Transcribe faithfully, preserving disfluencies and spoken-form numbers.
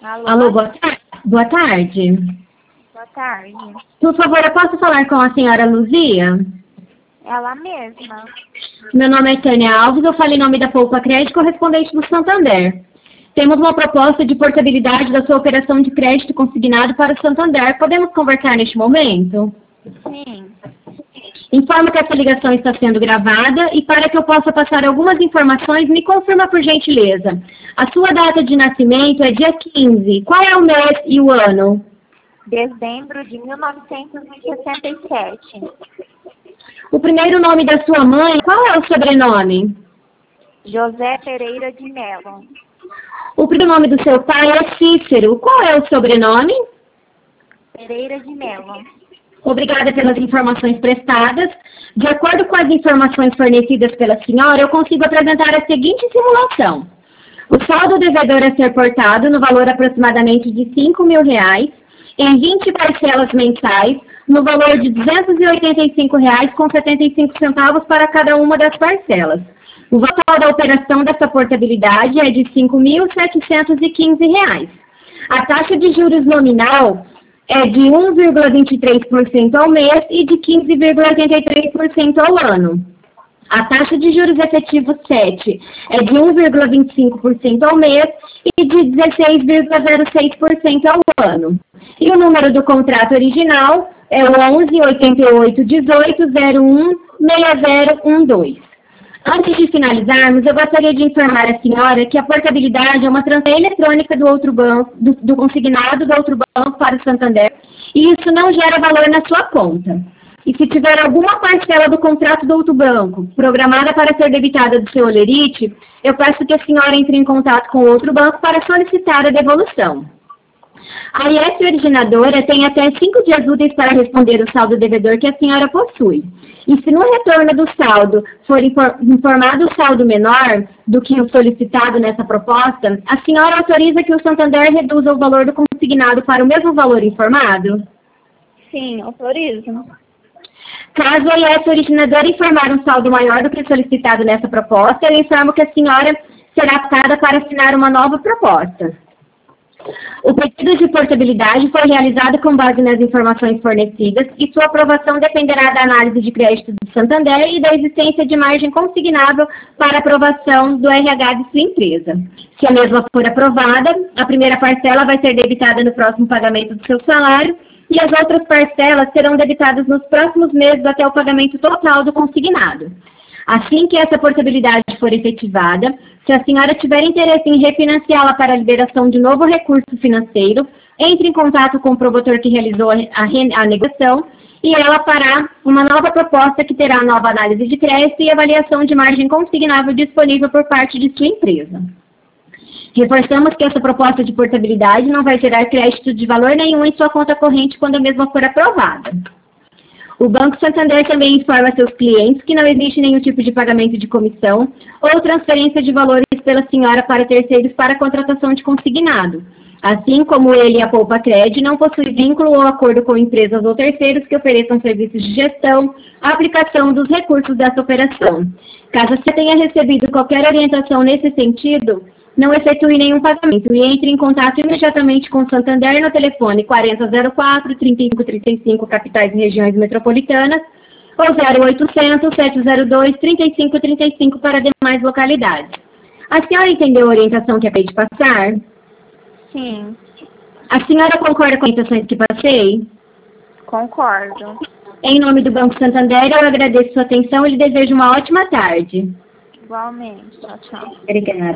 Alô? Alô, boa tarde. Boa tarde. Boa tarde. Por favor, eu posso falar com a senhora Luzia? Ela mesma. Meu nome é Tânia Alves, eu falo em nome da Poupa Crédito, correspondente do Santander. Temos uma proposta de portabilidade da sua operação de crédito consignado para o Santander. Podemos conversar neste momento? Sim. Informo que essa ligação está sendo gravada e para que eu possa passar algumas informações, me confirma por gentileza. A sua data de nascimento é dia quinze. Qual é o mês e o ano? Dezembro de mil novecentos e sessenta e sete. O primeiro nome da sua mãe, qual é o sobrenome? José Pereira de Mello. O primeiro nome do seu pai é Cícero. Qual é o sobrenome? Pereira de Mello. Obrigada pelas informações prestadas. De acordo com as informações fornecidas pela senhora, eu consigo apresentar a seguinte simulação. O saldo devedor a ser portado no valor aproximadamente de cinco mil reais, em vinte parcelas mensais, no valor de duzentos e oitenta e cinco reais com setenta e cinco centavos para cada uma das parcelas. O valor da operação dessa portabilidade é de cinco mil setecentos e quinze reais. A taxa de juros nominal é de um vírgula vinte e três por cento ao mês e de quinze vírgula oitenta e três por cento ao ano. A taxa de juros efetivos sete é de um vírgula vinte e cinco por cento ao mês e de dezesseis vírgula zero seis por cento ao ano. E o número do contrato original é o onze oitenta e oito dezoito zero um seis zero um dois. Antes de finalizarmos, eu gostaria de informar a senhora que a portabilidade é uma transferência eletrônica do outro banco, do, do consignado do outro banco para o Santander, e isso não gera valor na sua conta. E se tiver alguma parcela do contrato do outro banco programada para ser debitada do seu holerite, eu peço que a senhora entre em contato com o outro banco para solicitar a devolução. A I S originadora tem até cinco dias úteis para responder o saldo devedor que a senhora possui. E se no retorno do saldo for informado o saldo menor do que o solicitado nessa proposta, a senhora autoriza que o Santander reduza o valor do consignado para o mesmo valor informado? Sim, autorizo. Caso a I S originadora informar um saldo maior do que o solicitado nessa proposta, eu informo que a senhora será aptada para assinar uma nova proposta. O pedido de portabilidade foi realizado com base nas informações fornecidas e sua aprovação dependerá da análise de crédito do Santander e da existência de margem consignável para aprovação do R H de sua empresa. Se a mesma for aprovada, a primeira parcela vai ser debitada no próximo pagamento do seu salário e as outras parcelas serão debitadas nos próximos meses até o pagamento total do consignado. Assim que essa portabilidade for efetivada, se a senhora tiver interesse em refinanciá-la para a liberação de novo recurso financeiro, entre em contato com o promotor que realizou a, a, a negociação e ela fará uma nova proposta que terá nova análise de crédito e avaliação de margem consignável disponível por parte de sua empresa. Reforçamos que essa proposta de portabilidade não vai gerar crédito de valor nenhum em sua conta corrente quando a mesma for aprovada. O Banco Santander também informa seus clientes que não existe nenhum tipo de pagamento de comissão ou transferência de valores pela senhora para terceiros para a contratação de consignado. Assim como ele e a Poupa Crédito não possuem vínculo ou acordo com empresas ou terceiros que ofereçam serviços de gestão, aplicação dos recursos dessa operação. Caso você tenha recebido qualquer orientação nesse sentido, não efetue nenhum pagamento e entre em contato imediatamente com o Santander no telefone quarenta zero quatro, trinta e cinco trinta e cinco, capitais e regiões metropolitanas, ou zero oitocentos, sete zero dois, trinta e cinco trinta e cinco para demais localidades. A senhora entendeu a orientação que acabei de passar? Sim. A senhora concorda com as orientações que passei? Concordo. Em nome do Banco Santander, eu agradeço sua atenção e lhe desejo uma ótima tarde. Igualmente. Tchau, tchau. Obrigada.